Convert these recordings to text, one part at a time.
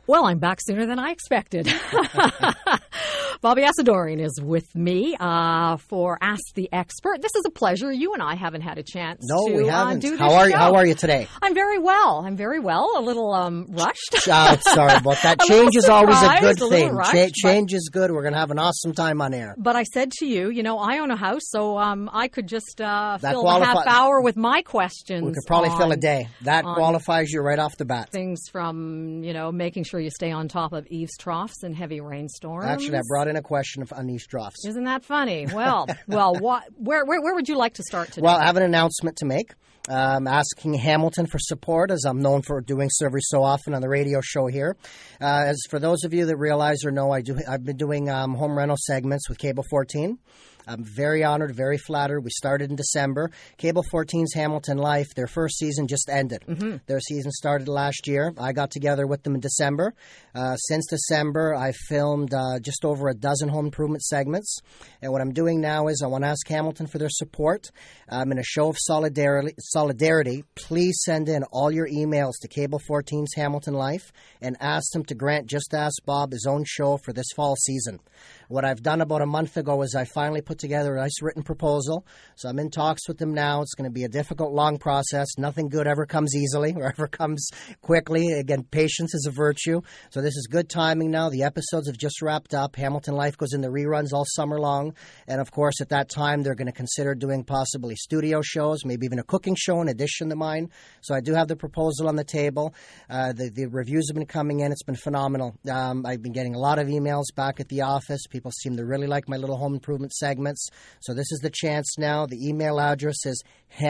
Well, I'm back sooner than I expected. Bobby Asadoorian is with me for Ask the Expert. This is a pleasure. You and I haven't had a chance to we haven't. Do this show. How are you today? I'm very well. A little rushed. Sorry about that. Change is always a good thing. Rushed, change is good. We're going to have an awesome time on air. But I said to you, I own a house, so I could just fill the half hour with my questions. We could probably fill a day. That qualifies you right off the bat. Things from, making sure you stay on top of eaves troughs and heavy rainstorms. Actually, I brought in a question on eaves troughs. Isn't that funny? Well, where would you like to start today? Well, I have an announcement to make. Asking Hamilton for support, as I'm known for doing so every so often on the radio show here. As for those of you that realize or know, I've been doing home rental segments with Cable 14. I'm very honored, very flattered. We started in December. Cable 14's Hamilton Life, their first season just ended. Mm-hmm. Their season started last year. I got together with them in December. Since December, I filmed just over a dozen home improvement segments. And what I'm doing now is I want to ask Hamilton for their support. In a show of solidarity, please send in all your emails to Cable 14's Hamilton Life and ask them to grant Just Ask Bob his own show for this fall season. What I've done about a month ago is I finally put together a nice written proposal. So I'm in talks with them now. It's going to be a difficult, long process. Nothing good ever comes easily or ever comes quickly. Again, patience is a virtue. So this is good timing now. The episodes have just wrapped up. Hamilton Life goes in the reruns all summer long. And, of course, at that time, they're going to consider doing possibly studio shows, maybe even a cooking show in addition to mine. So I do have the proposal on the table. The reviews have been coming in. It's been phenomenal. I've been getting a lot of emails back at the office. People seem to really like my little home improvement segments. So this is the chance now. The email address is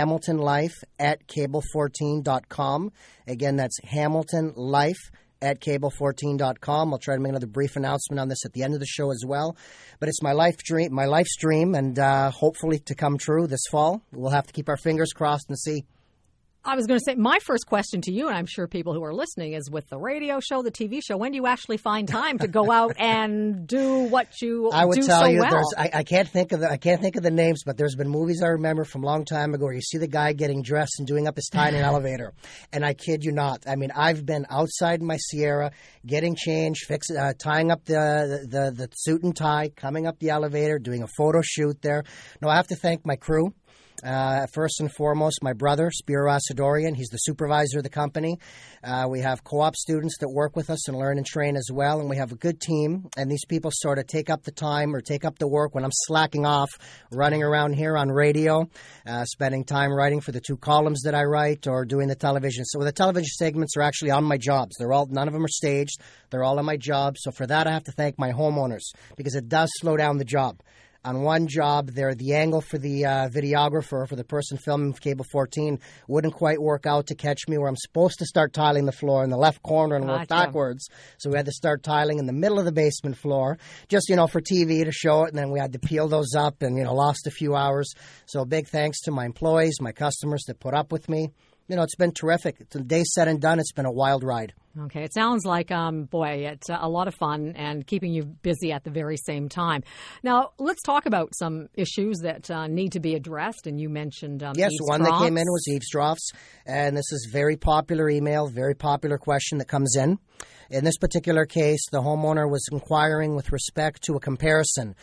hamiltonlife@cable14.com. Again, that's hamiltonlife@cable14.com. I'll try to make another brief announcement on this at the end of the show as well. But it's my life's dream, and hopefully to come true this fall. We'll have to keep our fingers crossed and see. I was going to say, my first question to you, and I'm sure people who are listening, is with the radio show, the TV show, when do you actually find time to go out and do what you I would do tell so you, well? I can't think of the names, but there's been movies I remember from a long time ago where you see the guy getting dressed and doing up his tie in an elevator. And I kid you not. I mean, I've been outside in my Sierra, getting changed, tying up the suit and tie, coming up the elevator, doing a photo shoot there. No, I have to thank my crew. First and foremost, my brother, Spiro Asadoorian. He's the supervisor of the company. We have co-op students that work with us and learn and train as well, and we have a good team. And these people sort of take up the time or take up the work when I'm slacking off, running around here on radio, spending time writing for the 2 columns that I write or doing the television. So the television segments are actually on my jobs. None of them are staged. They're all on my job. So for that, I have to thank my homeowners because it does slow down the job. On one job, the angle for the videographer, for the person filming Cable 14, wouldn't quite work out to catch me where I'm supposed to start tiling the floor in the left corner and work backwards. So we had to start tiling in the middle of the basement floor, just, for TV to show it. And then we had to peel those up and, lost a few hours. So big thanks to my employees, my customers that put up with me. It's been terrific. It's a day said and done. It's been a wild ride. Okay. It sounds like, it's a lot of fun and keeping you busy at the very same time. Now, let's talk about some issues that need to be addressed. And you mentioned yes, eaves one troughs. that came in was eaves troughs. And this is very popular email, very popular question that comes in. In this particular case, the homeowner was inquiring with respect to a comparison.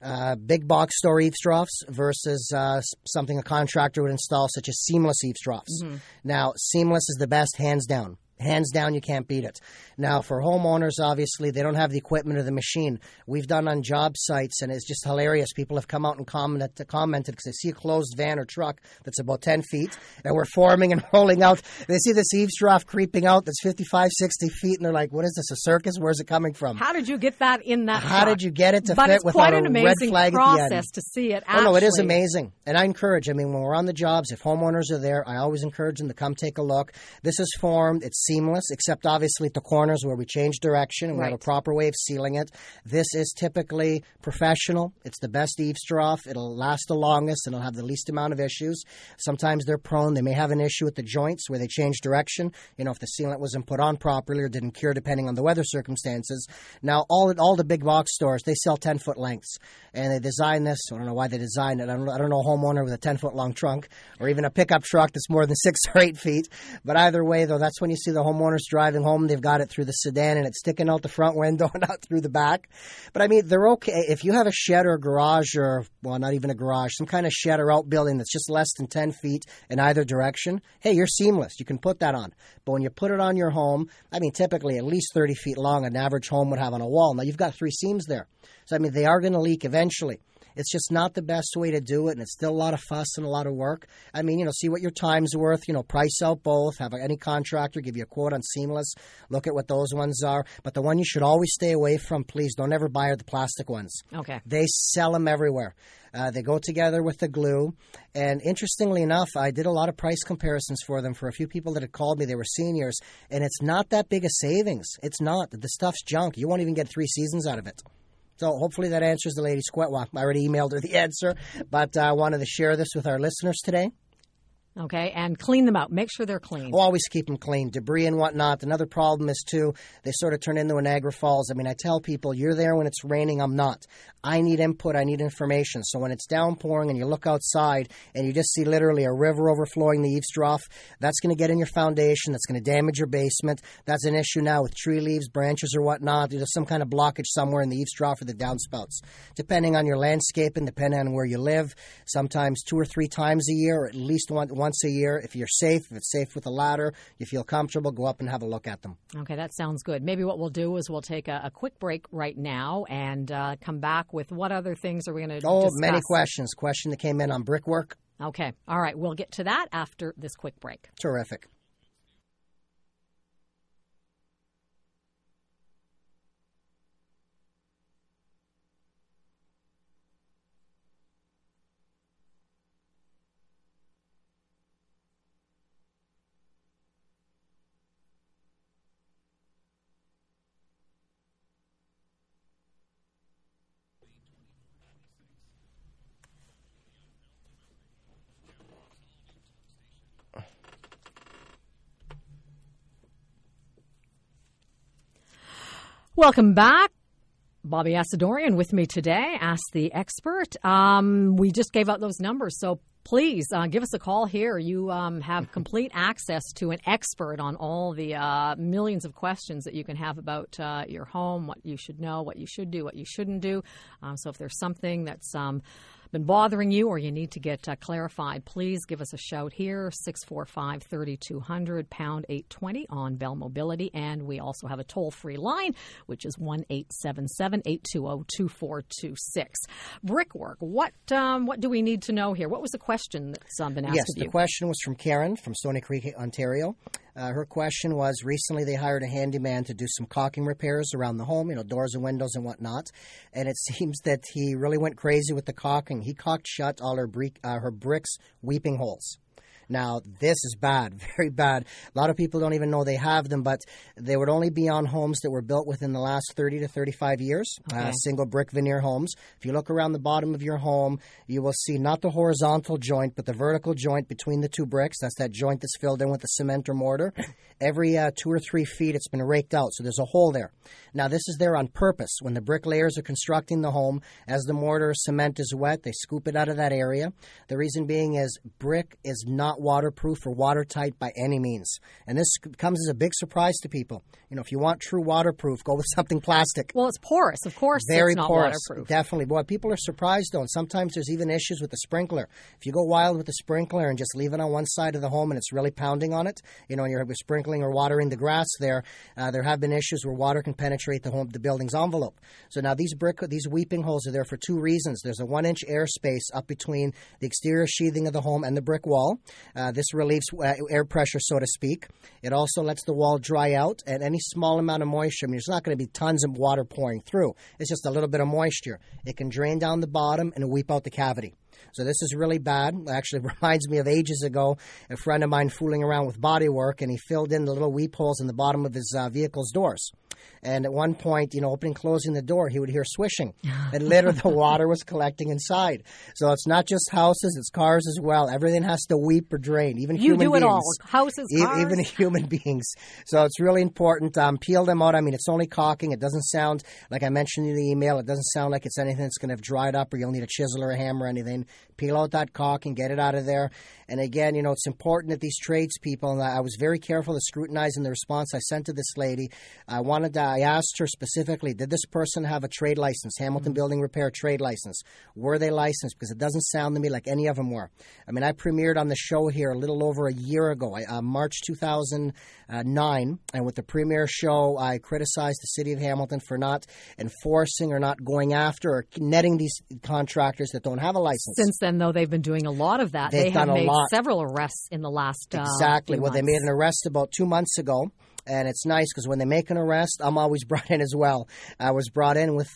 Big box store eaves troughs versus something a contractor would install, such as seamless eaves troughs. Mm-hmm. Now, seamless is the best, hands down. Hands down, you can't beat it. Now, for homeowners, obviously, they don't have the equipment or the machine. We've done on job sites, and it's just hilarious. People have come out and commented because they see a closed van or truck that's about 10 feet, and we're forming and rolling out. They see this eaves trough creeping out that's 55, 60 feet, and they're like, what is this, a circus? Where's it coming from? How did you get that in that How truck? did you get it to fit without a red flag at the end? But it's quite an amazing process to see it actually. Oh, no, it is amazing. And I encourage, when we're on the jobs, if homeowners are there, I always encourage them to come take a look. This is formed. It's seamless, except obviously at the corners where we change direction and we have a proper way of sealing it. This is typically professional. It's the best eaves trough. It'll last the longest and it'll have the least amount of issues. Sometimes they're prone. They may have an issue with the joints where they change direction. If the sealant wasn't put on properly or didn't cure depending on the weather circumstances. Now, all the big box stores, they sell 10-foot lengths. And they design this. I don't know why they designed it. I don't know a homeowner with a 10-foot long trunk or even a pickup truck that's more than 6 or 8 feet. But either way, though, that's when you see the the homeowner's driving home, they've got it through the sedan and it's sticking out the front window and not through the back. But I mean, they're okay. If you have a shed or a garage or, well, not even a garage, some kind of shed or outbuilding that's just less than 10 feet in either direction, hey, you're seamless. You can put that on. But when you put it on your home, I mean, typically at least 30 feet long, an average home would have on a wall. Now, you've got 3 seams there. So, I mean, they are going to leak eventually. It's just not the best way to do it, and it's still a lot of fuss and a lot of work. I mean, see what your time's worth, price out both, have any contractor give you a quote on seamless, look at what those ones are. But the one you should always stay away from, please, don't ever buy the plastic ones. Okay. They sell them everywhere. They go together with the glue. And interestingly enough, I did a lot of price comparisons for them for a few people that had called me. They were seniors, and it's not that big a savings. It's not. The stuff's junk. You won't even get 3 seasons out of it. So hopefully that answers the lady's question. Well, I already emailed her the answer, but I wanted to share this with our listeners today. Okay, and clean them out. Make sure they're clean. Always keep them clean. Debris and whatnot. Another problem is, too, they sort of turn into a Niagara Falls. I mean, I tell people, you're there when it's raining. I'm not. I need input. I need information. So when it's downpouring and you look outside and you just see literally a river overflowing the eaves trough, that's going to get in your foundation. That's going to damage your basement. That's an issue now with tree leaves, branches, or whatnot. There's some kind of blockage somewhere in the eaves trough or the downspouts. Depending on your landscaping, depending on where you live, sometimes 2 or 3 times a year, or at least once a year. If you're safe, if it's safe with a ladder, you feel comfortable, go up and have a look at them. Okay, that sounds good. Maybe what we'll do is we'll take a quick break right now and come back with what other things are we going to discuss? Many questions. Question that came in on brickwork. Okay. All right. We'll get to that after this quick break. Terrific. Welcome back. Bobby Asadorian with me today. Ask the Expert. We just gave out those numbers, so please give us a call here. You have complete access to an expert on all the millions of questions that you can have about your home, what you should know, what you should do, what you shouldn't do. So if there's something that's been bothering you or you need to get clarified, please give us a shout here, 645-3200, pound 820 on Bell Mobility. And we also have a toll-free line, which is 1-877-820-2426. Brickwork, what do we need to know here? What was the question that's been asked of you? Yes, the question was from Karen from Stony Creek, Ontario. Her question was, recently they hired a handyman to do some caulking repairs around the home, doors and windows and whatnot. And it seems that he really went crazy with the caulking. He caulked shut all her bricks weeping holes. Now, this is bad, very bad. A lot of people don't even know they have them, but they would only be on homes that were built within the last 30 to 35 years, okay. Single brick veneer homes. If you look around the bottom of your home, you will see not the horizontal joint, but the vertical joint between the 2 bricks. That's that joint that's filled in with the cement or mortar. Every 2 or 3 feet, it's been raked out, so there's a hole there. Now, this is there on purpose. When the bricklayers are constructing the home, as the mortar or cement is wet, they scoop it out of that area. The reason being is brick is not waterproof or watertight by any means. And this comes as a big surprise to people. If you want true waterproof, go with something plastic. Well, it's porous. Of course, very it's not porous, waterproof. Definitely. Boy, people are surprised, though, and sometimes there's even issues with the sprinkler. If you go wild with the sprinkler and just leave it on one side of the home and it's really pounding on it, and you're sprinkling or watering the grass there have been issues where water can penetrate the building's envelope. So now these weeping holes are there for 2 reasons. There's a 1-inch airspace up between the exterior sheathing of the home and the brick wall. This relieves air pressure, so to speak. It also lets the wall dry out, and any small amount of moisture, there's not going to be tons of water pouring through. It's just a little bit of moisture. It can drain down the bottom and weep out the cavity. So this is really bad. Actually, it reminds me of ages ago, a friend of mine fooling around with bodywork, and he filled in the little weep holes in the bottom of his vehicle's doors. And at one point, opening and closing the door, he would hear swishing. And later the water was collecting inside. So it's not just houses, it's cars as well. Everything has to weep or drain, even human beings. You do it all. Houses, cars. Even human beings. So it's really important. Peel them out. It's only caulking. It doesn't sound, like I mentioned in the email, it doesn't sound like it's anything that's going to have dried up or you'll need a chisel or a hammer or anything. Peel out that caulking, get it out of there. And again, it's important that these tradespeople, and I was very careful to scrutinize in the response I sent to this lady. I asked her specifically, did this person have a trade license, Hamilton Building Repair trade license? Were they licensed? Because it doesn't sound to me like any of them were. I mean, I premiered on the show here a little over a year ago, March 2009, and with the premiere show, I criticized the city of Hamilton for not enforcing or not going after or netting these contractors that don't have a license. Since then, though, they've been doing a lot of that. They have made several arrests in the last Exactly. few Well, months. they made an arrest about 2 months ago. And it's nice because when they make an arrest, I'm always brought in as well. I was brought in with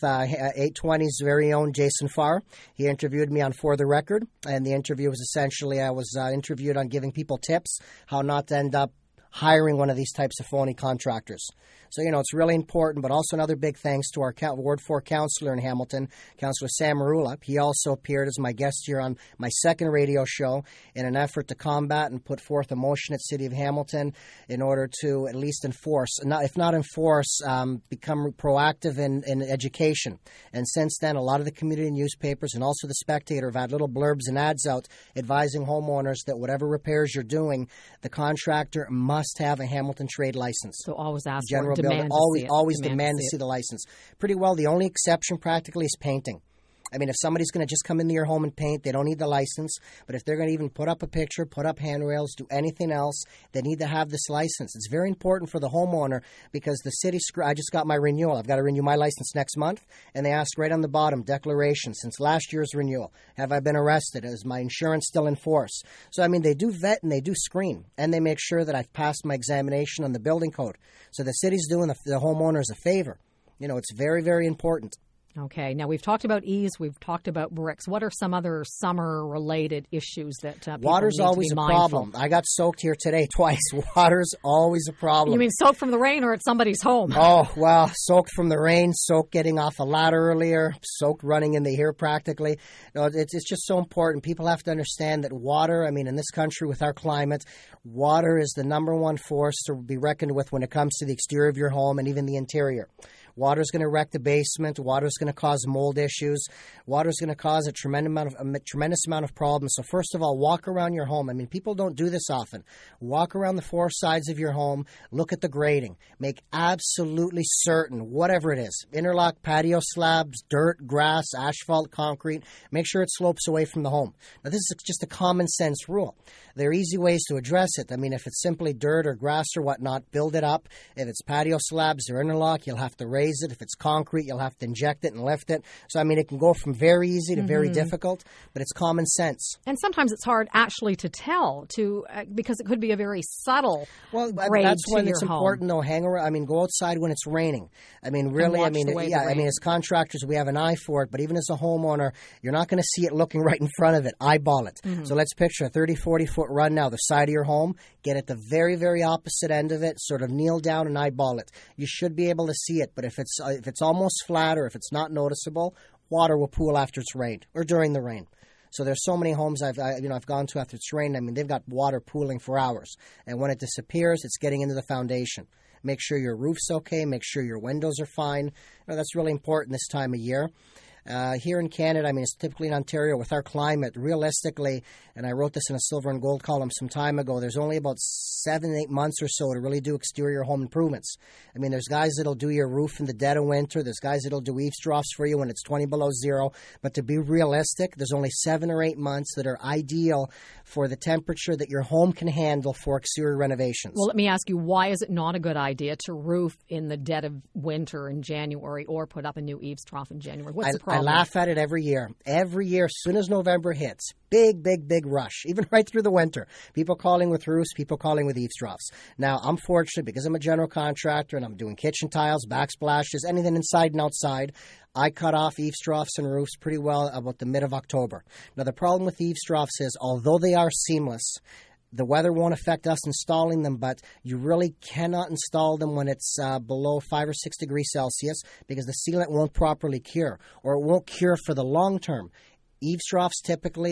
820's very own Jason Farr. He interviewed me on For the Record, and the interview was essentially I was interviewed on giving people tips how not to end up hiring one of these types of phony contractors. So, it's really important, but also another big thanks to our Ward 4 councillor in Hamilton, Councillor Sam Marula. He also appeared as my guest here on my second radio show in an effort to combat and put forth a motion at City of Hamilton in order to at least enforce, if not enforce, become proactive in education. And since then, a lot of the community newspapers and also the Spectator have had little blurbs and ads out advising homeowners that whatever repairs you're doing, the contractor must have a Hamilton trade license. So always ask General for it, demand always, to see it. always demand to see the license. Pretty well, the only exception practically is painting. I mean, if somebody's going to just come into your home and paint, they don't need the license. But if they're going to even put up a picture, put up handrails, do anything else, they need to have this license. It's very important for the homeowner because the city, I just got my renewal. I've got to renew my license next month. And they ask right on the bottom, declaration, since last year's renewal. Have I been arrested? Is my insurance still in force? So, I mean, they do vet and they do screen. And they make sure that I've passed my examination on the building code. So the city's doing the homeowners a favor. It's very, very important. Okay. Now, we've talked about eaves. We've talked about bricks. What are some other summer-related issues that people Water's need to always be a mindful? problem. I got soaked here today twice. Water's always a problem. You mean soaked from the rain or at somebody's home? Oh, well, soaked from the rain, soaked getting off a ladder earlier, soaked running into here practically. It's just so important. People have to understand that water, I mean, in this country with our climate, water is the number one force to be reckoned with when it comes to the exterior of your home and even the interior. Water's going to wreck the basement. Water's going to cause mold issues. Water's going to cause a tremendous amount of problems. So first of all, walk around your home. I mean, people don't do this often. Walk around the four sides of your home. Look at the grading. Make absolutely certain, whatever it is, interlock patio slabs, dirt, grass, asphalt, concrete, make sure it slopes away from the home. Now, this is just a common sense rule. There are easy ways to address it. I mean, if it's simply dirt or grass or whatnot, build it up. If it's patio slabs or interlock, you'll have to raise it. If it's concrete, you'll have to inject it and lift it. So, I mean, it can go from very easy to very difficult, but it's common sense. And sometimes it's hard actually to tell because it could be a very subtle grade that's when to it's your important, though. Hang around. I mean, go outside when it's raining. I mean, really, watch the way the I mean, rain. as contractors, we have an eye for it, but even as a homeowner, you're not going to see it looking right in front of it. Eyeball it. So let's picture a 30, 40-foot run now, the side of your home. Get at the very, very opposite end of it, sort of kneel down and eyeball it. You should be able to see it, but if it's almost flat or if it's not noticeable, water will pool after it's rained or during the rain. So there's so many homes I've gone to after it's rained. I mean, they've got water pooling for hours, and when it disappears, it's getting into the foundation. Make sure your roof's okay. Make sure your windows are fine. That's really important this time of year. Here in Canada, I mean, it's typically in Ontario with our climate, realistically, and I wrote this in a silver and gold column some time ago, there's only about 7-8 months or so to really do exterior home improvements. I mean, there's guys that'll do your roof in the dead of winter. There's guys that'll do eaves troughs for you when it's 20 below zero. But to be realistic, there's only 7 or 8 months that are ideal for the temperature that your home can handle for exterior renovations. Well, let me ask you, why is it not a good idea to roof in the dead of winter in January or put up a new eaves trough in January? What's the problem? I laugh at it every year. Every year, as soon as November hits, big rush, even right through the winter. People calling with roofs, people calling with eaves troughs. Now, I'm fortunate because I'm a general contractor and I'm doing kitchen tiles, backsplashes, anything inside and outside. I cut off eaves troughs and roofs pretty well about the mid of October. Now, the problem with eaves troughs is, although they are seamless, the weather won't affect us installing them, but you really cannot install them when it's below 5 or 6 degrees Celsius because the sealant won't properly cure, or it won't cure for the long term. Eaves troughs typically,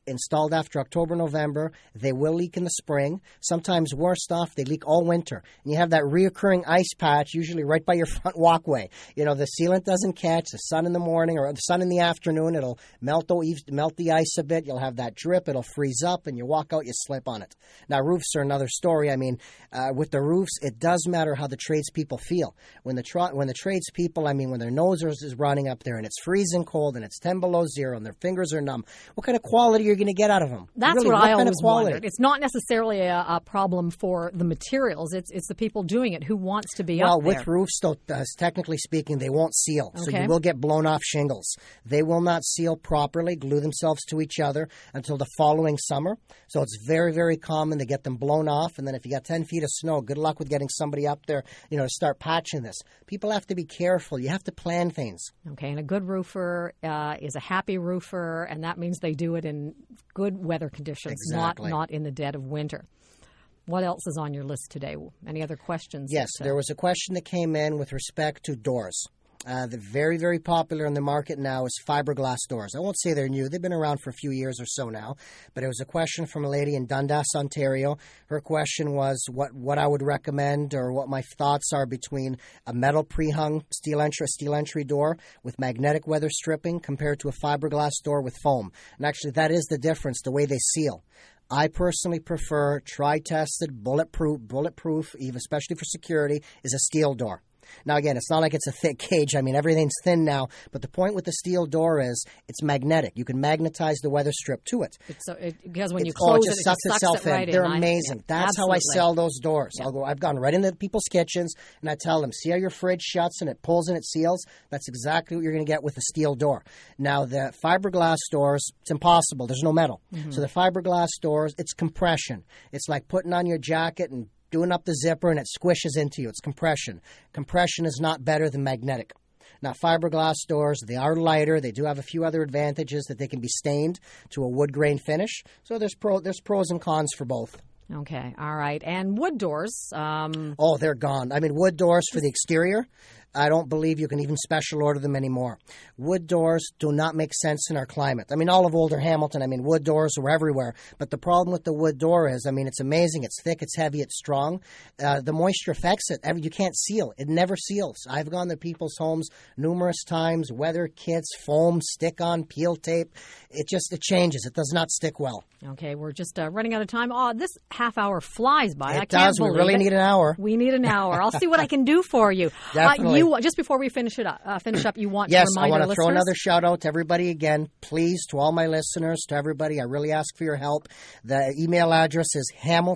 installed after October, November. They will leak in the spring. Sometimes, worst off, they leak all winter. And you have that reoccurring ice patch, usually right by your front walkway. You know, the sealant doesn't catch. The sun in the morning or the sun in the afternoon, it'll melt the ice a bit. You'll have that drip. It'll freeze up, and you walk out, you slip on it. Now, roofs are another story. I mean, with the roofs, it does matter how the tradespeople feel. When the tradespeople, I mean, when their nose is running up there and it's freezing cold and it's 10 below zero and their fingers are numb, what kind of quality are you going to get out of them? That's really, what I always quality? wondered. It's not necessarily a problem for the materials. It's the people doing it who wants to be up there. Well, with roofs, though, technically speaking, they won't seal. Okay. So you will get blown off shingles. They will not seal properly, glue themselves to each other until the following summer. So it's very, very common to get them blown off. And then if you got 10 feet of snow, good luck with getting somebody up there, to start patching this. People have to be careful. You have to plan things. Okay, and a good roofer is a happy roofer, and that means they do it in good weather conditions, Exactly. not in the dead of winter. What else is on your list today? Any other questions? Yes, there was a question that came in with respect to doors. The very, very popular in the market now is fiberglass doors. I won't say they're new. They've been around for a few years or so now. But it was a question from a lady in Dundas, Ontario. Her question was what I would recommend or what my thoughts are between a metal pre-hung steel entry door with magnetic weather stripping compared to a fiberglass door with foam. And actually, that is the difference, the way they seal. I personally prefer tried-tested, bulletproof, even especially for security, is a steel door. Now, again, it's not like it's a thick cage. I mean, everything's thin now. But the point with the steel door is it's magnetic. You can magnetize the weather strip to it. Because when you close it just sucks itself in. Right They're amazing. That's absolutely. how I sell those doors. Yeah. I've gone right into people's kitchens, and I tell them, see how your fridge shuts and it pulls and it seals? That's exactly what you're going to get with a steel door. Now, the fiberglass doors, it's impossible. There's no metal. Mm-hmm. So the fiberglass doors, it's compression. It's like putting on your jacket and doing up the zipper and it squishes into you. It's compression. Compression is not better than magnetic. Now, fiberglass doors, they are lighter. They do have a few other advantages that they can be stained to a wood grain finish. So there's pros and cons for both. Okay, all right. And wood doors? Oh, they're gone. I mean, wood doors for the exterior, I don't believe you can even special order them anymore. Wood doors do not make sense in our climate. I mean, all of older Hamilton, wood doors were everywhere. But the problem with the wood door is, it's amazing. It's thick, it's heavy, it's strong. The moisture affects it. You can't seal. It never seals. I've gone to people's homes numerous times, weather kits, foam, stick-on, peel tape. It changes. It does not stick well. Okay, we're just running out of time. Oh, this half hour flies by. It does. We really need an hour. We need an hour. I'll see what I can do for you. Definitely. Just before we finish up, you want yes, to remind I want our to throw listeners? another shout out to everybody again. Please, to all my listeners, to everybody, I really ask for your help. The email address is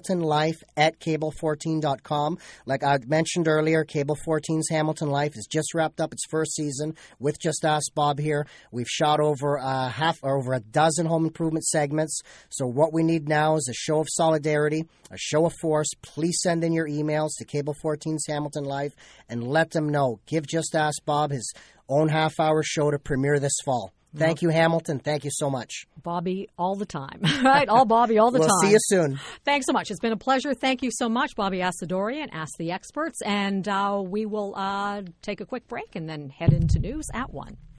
hamiltonlife@cable14.com. Like I mentioned earlier, Cable 14's Hamilton Life has just wrapped up its first season with Just Ask Bob here. We've shot over a dozen home improvement segments. So what we need now is a show of solidarity, a show of force. Please send in your emails to Cable 14's Hamilton Life and let them know. Give Just Ask Bob his own half-hour show to premiere this fall. Thank you, Hamilton. Thank you so much. Bobby all the time. Right? All Bobby all the time. We'll see you soon. Thanks so much. It's been a pleasure. Thank you so much, Bobby Asadorian, Ask the Experts. And we will take a quick break and then head into news at 1.